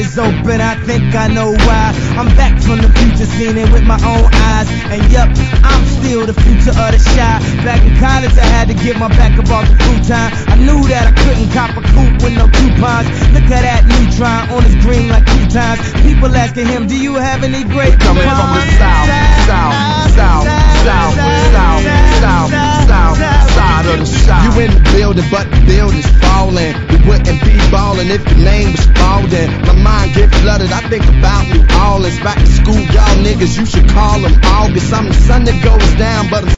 eyes open, I think I know why. I'm back from the future, seen it with my own eyes. And yup, I'm still the future of the shy. Back in college, I had to get my back up off the futon. I knew that I couldn't cop a coupe with no coupons. Look at that neutron on his green like croutons. People asking him, do you have any great coming from the south side of the shop. You in the building, but the building's falling. We wouldn't be ballin' if the name was Spalding. My mind get flooded, I think about New Orleans. Back to school, y'all niggas, you should call them August. I'm the sun that goes down, but I'm